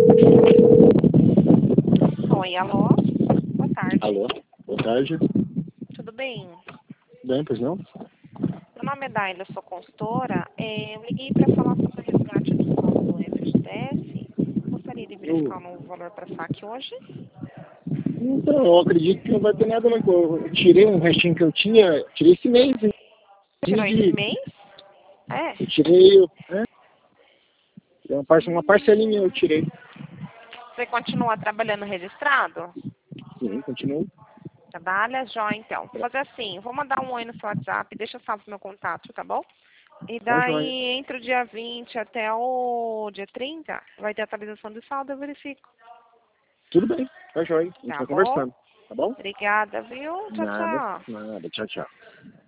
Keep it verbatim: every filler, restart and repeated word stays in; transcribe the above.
Oi, alô? Boa tarde. Alô, boa tarde. Tudo bem? Bem, pois não? Meu nome é Daila, eu sou consultora. É, eu liguei para falar sobre o resgate do saldo do F G T S. Gostaria de verificar Eu, o novo valor para saque hoje. então, eu acredito que não vai ter nada, não. Eu tirei um restinho que eu tinha, tirei esse mês. hein? Tirou esse De, mês? É. eu tirei, né? Uma, parce- uma parcelinha eu Hum, tirei. você continua trabalhando registrado? Sim, continuo. Trabalha já, então. Vou fazer assim, vou mandar um oi no seu WhatsApp, deixa salvo meu contato, tá bom? E Tá joia. daí, entre o dia vinte até o dia trinta, vai ter atualização do saldo, eu verifico. Tudo bem, tá joia. A gente Tá vai bom? conversando, tá bom? Obrigada, viu? Tchau, Nada, tchau. nada. Tchau, tchau.